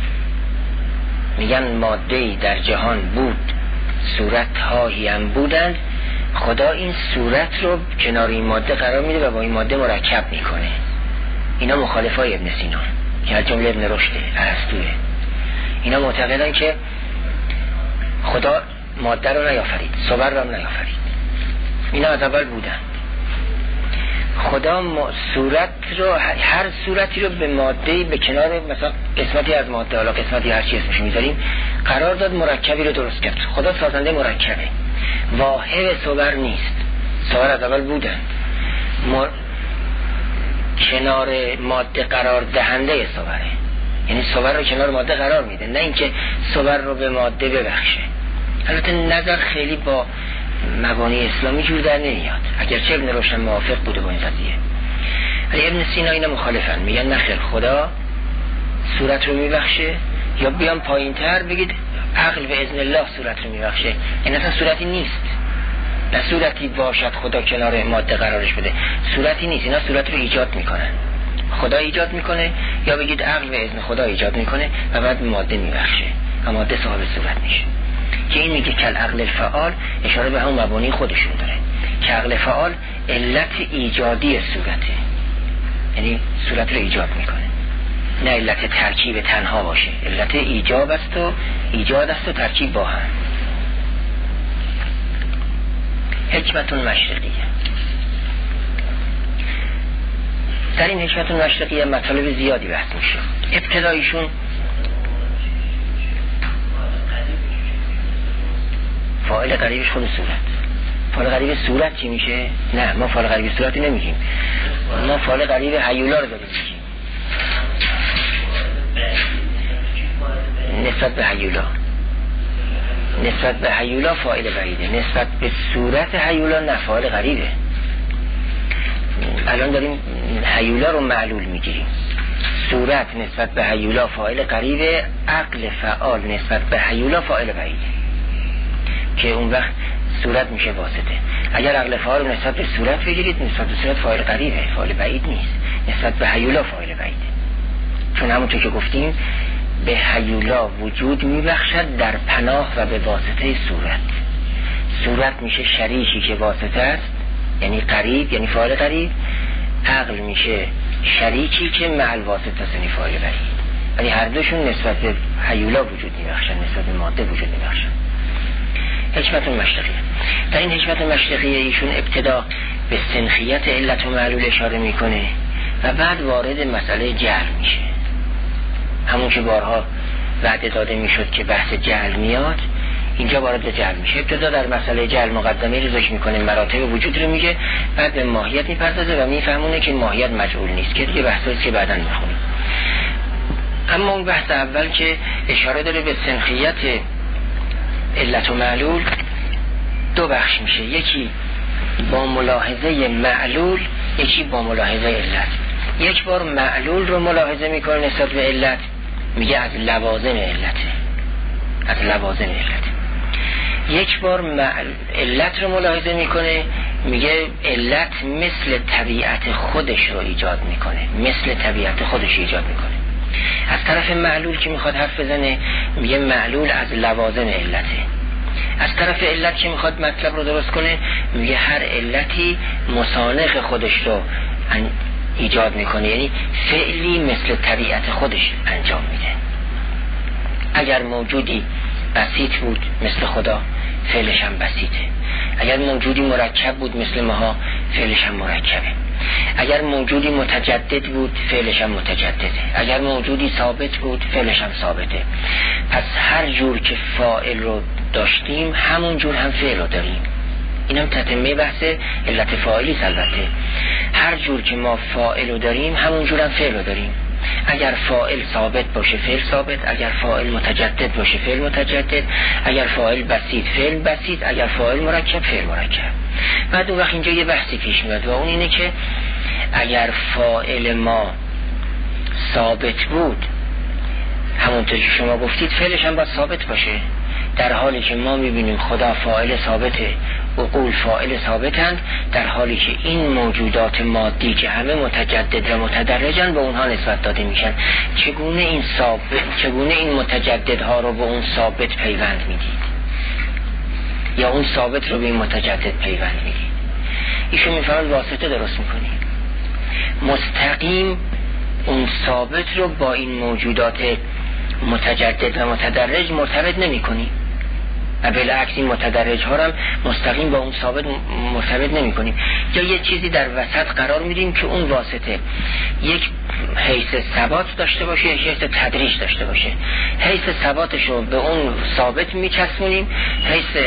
میگن ماده‌ای در جهان بود صورت هایی هم بودند، خدا این صورت رو کنار این ماده قرار میده و با این ماده مرکب میکنه. اینا مخالفای ابن سینا که از جمله ابن رشد ارسطوئه. اینا معتقدن که خدا ماده رو نیافرید، صور رو هم نیافرید، اینا از اول بودن. خدا صورت رو، هر صورتی رو به ماده‌ای به کنار مثلا قسمتی از ماده، حالا قسمتی هر چی اسمش میذاریم، قرار داد مرکبی رو درست کرد. خدا سازنده مرکبه، واهب صور نیست. صور از اول بودن، کنار ماده قرار دهنده صوره، یعنی صور رو کنار ماده قرار میده، نه اینکه صور رو به ماده ببخشه. البته نظر خیلی با مبانی اسلامی جور در نمیاد، اگرچه ابن روشن موافق بوده با این قضیه، ولی ابن سینا اینا مخالفن، میگن نخیر، خدا صورت رو میبخشه، یا بیان پایین تر بگید عقل به اذن الله صورت رو میبخشه. این اصلا صورتی نیست، نه صورتی باشد خدا کنار ماده قرارش بده، صورتی نیست. اینا صورت رو ایجاد میکنن، خدا ایجاد میکنه، یا بگید عقل به اذن خدا ایجاد میکنه و بعد ماده میبخشه و ماده صاحب صورت میشه. که این میگه که عقل الفعال اشاره به همون مبانی خودشون داره، که عقل فعال علت ایجادی صورته، یعنی صورت رو ایجاد میکنه، نه علت ترکیب تنها باشه. علت ایجاد است و ترکیب با هم. حکمت مشرقیه. در این حکمت مشرقیه مطالب زیادی بحث میشه. ابتدایشون فاعل قریبش خود صورت. فاعل قریب صورت چی میشه؟ نه، ما فاعل قریب صورت نمیگیم، ما فاعل قریب هیولا رو داریم میگیم. نسبت به هیولا، نسبت به هیولا فاعل بعیده، نسبت به صورت هیولا نه، فاعل قریبه. الان داریم هیولا رو معلول میگیریم. صورت نسبت به هیولا فاعل قریبه، عقل فعال نسبت به هیولا فاعل بعیده، که اون وقت صورت میشه واسطه. اگر عقل فعال رو نسبت به صورت بگیرید، نسبت به صورت فاعل قریبه، فاعل بعید نیست، نسبت به هیولا فاعل بعیده. چون همونطور که گفتیم به هیولا وجود میبخشد در پناه و به واسطه صورت. صورت میشه شریکی که واسطه است، یعنی قریب، یعنی فاعل قریب. عقل میشه شریکی که مع الواسطه است، یعنی فاعل بعید. ولی هر دوشون نسبت به هیولا وجود میبخشن، نسبت به ماده وجود میبخشن. حکمت مشرقیه. در این حکمت مشرقیه ایشون ابتدا به سنخیت علت و معلول اشاره میکنه و بعد وارد مسئله جعل میشه. همون که بارها وعده داده میشد که بحث جعل میاد، اینجا وارد جعل میشه. ابتدا در مسئله جعل مقدمه رو ذکر میکنه، مراتب وجود رو میگه، بعد به ماهیت میپردازه و میفهمونه که ماهیت مجعول نیست، که دیگه بحثایی که بعداً میخونیم. اما اون بحث اول که اشاره داره به سنخیت علت و معلول، دو بخش میشه، یکی با ملاحظه معلول، یکی با ملاحظه علت. یک بار معلول رو ملاحظه میکنه نسبت به علت، میگه از لوازم علته، از لوازم علت. یک بار علت رو ملاحظه میکنه، میگه علت مثل طبیعت خودش رو ایجاد میکنه، مثل طبیعت خودش ایجاد میکنه. از طرف معلول که میخواد حرف بزنه، میگه معلول از لوازم علته. از طرف علت که میخواد مطلب رو درست کنه، میگه هر علتی مسانخ خودش رو ایجاد میکنه، یعنی فعلی مثل طبیعت خودش انجام میده. اگر موجودی بسیط بود مثل خدا، فعلش هم بسیطه. اگر موجودی مرکب بود مثل ماها، فعلش هم مرکبه. اگر موجودی متجدد بود، فعلش هم متجدده. اگر موجودی ثابت بود، فعلش هم ثابته. پس هر جور که فاعل رو داشتیم، همون جور هم فعل رو داریم. اینم تتمه بحث علت فاعلی البته. هر جور که ما فاعل رو داریم، همون جور هم فعل رو داریم. اگر فاعل ثابت باشه، فعل ثابت. اگر فاعل متجدد باشه، فعل متجدد. اگر فاعل بسیط، فعل بسیط. اگر فاعل مرکب، فعل مرکب. بعد اون وقت اینجا یه بحثی پیش میاد و اون اینه که اگر فاعل ما ثابت بود، همونطور که شما گفتید، فعلش هم باید ثابت باشه. در حالی که ما میبینیم خدا فاعل ثابته، عقول فاعل ثابتند، در حالی که این موجودات مادی که همه متجدد و متدرجن به اونها نسبت داده میشن. چگونه این متجددها رو به اون ثابت پیوند میدید یا اون ثابت رو به این متجدد پیوند میدید؟ ایشون میفهمد واسطه درست میکنی، مستقیم اون ثابت رو با این موجودات متجدد و متدرج مرتبط نمی کنی و بالعکس این متدرج ها هم مستقیم با اون ثابت مرتبط نمی کنیم، یا یه چیزی در وسط قرار میدیم که اون واسطه یک حیث ثبات داشته باشه، یک حیث تدریج داشته باشه. حیث ثباتش رو به اون ثابت میچسبونیم، حیث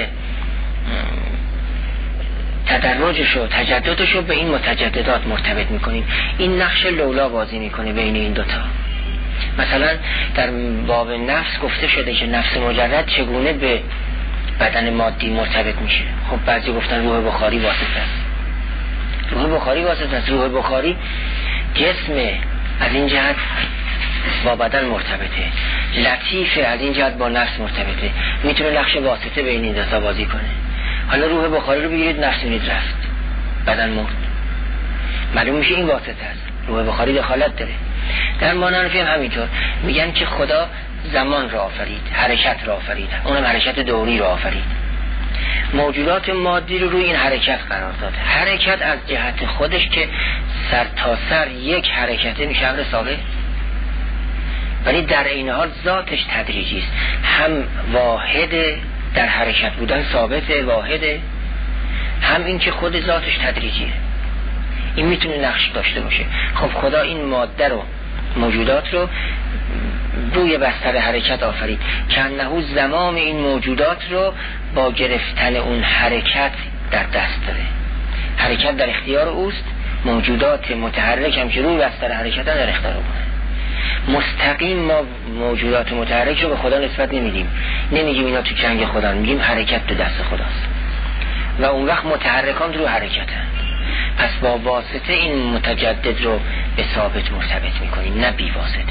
تدرجش و تجددش رو به این متجددات مرتبط میکنیم. این نقش لولا بازی میکنه بین این دوتا. مثلا در باب نفس گفته شده که نفس مجرد چگونه به بدن مادی مرتبط میشه. خب بعضی گفتن روح بخاری واسطه است. روح بخاری واسطه است. روح بخاری جسم از این جهت با بدن مرتبطه، لطیفه از این جهت با نفس مرتبطه، میتونه نقش واسطه بین این دوتا بازی کنه. حالا روح بخاری رو بگیرید، نفس میرید رفت، بدن مرد، معلوم میشه این واسطه است. روح بخاری دخالت داره. در مانحنفی هم همینطور میگن که خدا زمان را آفرید، حرکت را آفرید، اونم حرکت دوری را آفرید، موجودات مادی رو روی این حرکت قرار داد. حرکت از جهت خودش که سر تا سر یک حرکته میشه امر ثابت، ولی در این حال ذاتش تدریجی است. هم واحد در حرکت بودن ثابته، واحده، هم این که خود ذاتش تدریجیه. این میتونه نقش داشته باشه. خب خدا این ماده رو، موجودات رو روی بستر حرکت آفرید، کنهو زمام این موجودات رو با گرفتن اون حرکت در دست داره. حرکت در اختیار اوست، موجودات متحرک هم که روی بستر حرکت در اختیار اوست. مستقیم ما موجودات متحرک رو به خدا نسبت نمیدیم، نمیگیم اینا تو چنگ خدا، میگیم حرکت به دست خداست و اون وقت متحرکان رو حرکتن. پس با واسطه این متجدد رو به ثابت مرتبط میکنیم، نه بی واسطه.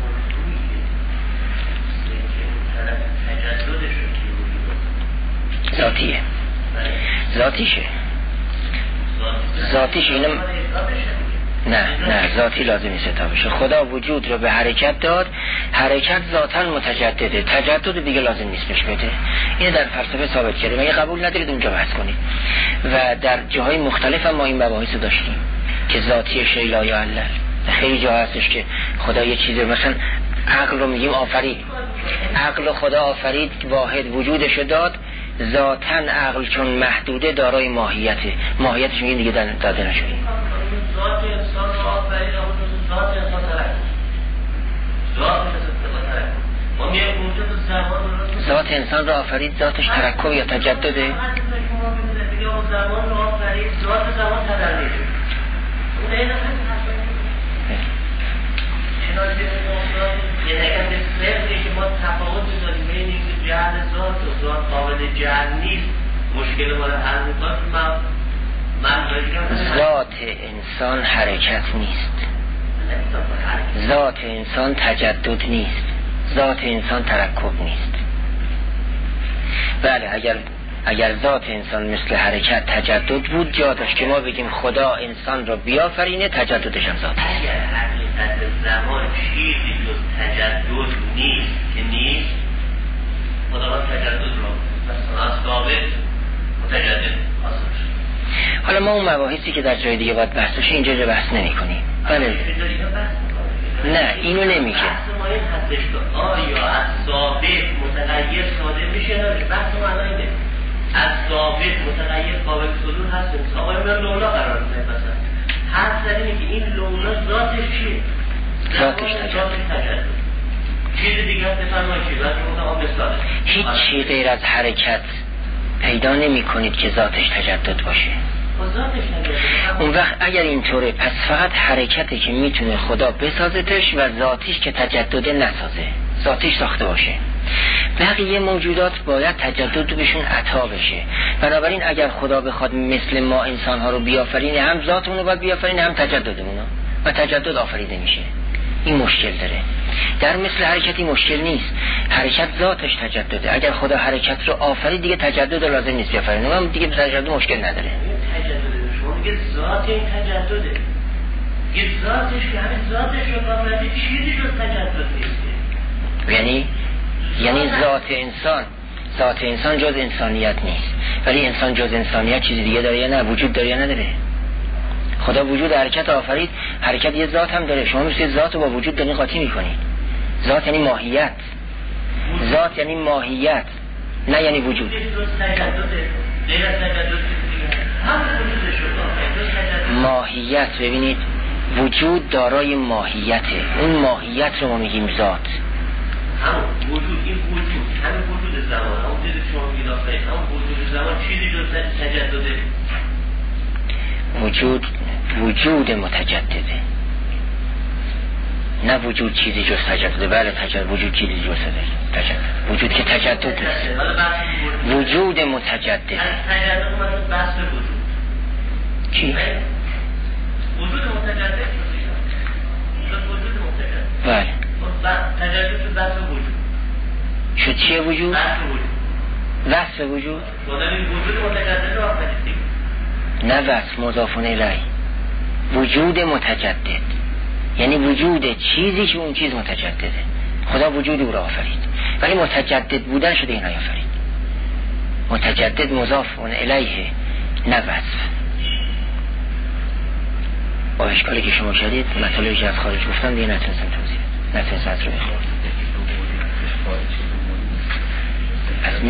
ذاتیه، ذاتیشه اینم نه ذاتی لازم نیست تا بشه. خدا وجود رو به حرکت داد، حرکت ذاتاً متجدده، تجدد دیگه لازم نیست بهش بده. اینو در فلسفه ثابت کرده. مگه قبول ندارید اونجا بحث کنید؟ و در جاهای مختلف هم ما این مباحث رو داشتیم که ذاتی شی لا یعلل. خیلی جا هستش که خدا یه چیزی، مثلا عقل رو میگیم آفرید، عقل خدا آفرید، واحد وجودش رو داد، ذاتاً عقل چون محدوده دارای ماهیته، ماهیتش میگیم دیگه داده نشده. ذات انسان رو آفرید، ذات انسان ترکب، ما میگیم اونجا تو زمان ذات انسان رو آفرید، ذاتش ترکب یا تجدده؟ میگم زمان رو آفرید، ذات زمان تدریج. اون اینا یه نگه بسیاری که ما تفاوت داریم بین اینکه جهل ذات و ذات قابل جهل نیست، مشکل ما رو حل می‌کنه. ذات انسان حرکت نیست، ذات انسان تجدد نیست، ذات انسان ترکب نیست. بله اگر ذات انسان مثل حرکت تجدد بود، جا داشت که ما بگیم خدا انسان را بیافرینه، تجددش هم ذات. اگر حقیقت زمان چیزی جز تجدد نیست که نیست، خداوند تجدد رو مثلا ثابت متجدد آسانش. حالا ما اون مباحثی که در جای دیگه باید بحث بشه اینجا بحث نمی کنیم. بله نه اینو نمیگه. بحث ما این هستش که آیا از ثابت متغیر ساده میشه؟ بحث ما الان اینه، از ثابت متغیر قابل صدور هست. مثلا آیا من لولا قرار میده، مثلا حرف زدیم که این لولا ذاتش چیه؟ ذاتش تجدد. چیز دیگه هست بفرمایید چیه؟ بعد اون مثاله هیچ چی غیر از حرکت پیدا نمی کنید که ذاتش تجدد باشه. اون وقت اگر اینطوره، پس فقط حرکته که میتونه خدا بسازتش و ذاتیش که تجدد نسازه، ذاتیش ساخته باشه. بقیه موجودات باید تجدد بهشون عطا بشه. بنابراین اگر خدا بخواد مثل ما انسانها رو بیافرینه، هم ذاتمون رو باید بیافرینه، هم تجددمون رو، و تجدد آفریده میشه. این مشکل داره. در مثل حرکتی مشکل نیست، حرکت ذاتش تجدده. اگر خدا حرکت رو آفرید دیگه تجدد لازم نیست بیافرینه، من دیگه تجدد مشکل نداره. این تجدد شما میگه ذات این تجدده، یه ذاتش که همین ذاتش رو کاملا چیزی جز تجدد نیست. یعنی ذات انسان جز انسانیت نیست، ولی انسان جز انسانیت چیزی دیگه داره یا نه؟ وجود داره یا نداره؟ خدا وجود حرکت آفرید، حرکت یه ذات هم داره. شما میشه ذات رو با وجود دارین قاطی میکنید. ذات یعنی ماهیت، ذات یعنی ماهیت، نه یعنی وجود. ماهیت، ببینید وجود دارای ماهیته، اون ماهیت رو ما میگیم ذات. همون وجود، این وجود، همین وجود زمان، همون چیزی که شما میگید آفرید، همون وجود زمان چیزی جز تجدده. وجود متجدده، نه وجود چیزی جز تجدده. بله وجود چیزی جز تجدده، وجود که تجدد نیست، وجود متجدده. تجدد مثلا بحث وجود چی؟ وجود متجدد وجود متجدد. بله تجدد تو بحث وجود شد. چیه وجود؟ بحث وجود، وصف وجود. خدا این وجود متجدد رو آفرید، نه وصف، مضافون الیه. وجود متجدد یعنی وجود چیزی که اون چیز متجدده. خدا وجود او را آفرید، ولی متجدد بودن شده این آفرید. متجدد مضافون الیه، نه وصف. با اشکالی که شما کردید مطالبی که از خارج گفتم دیگه نتونستم توضیح، نتونستم از رو بخورد.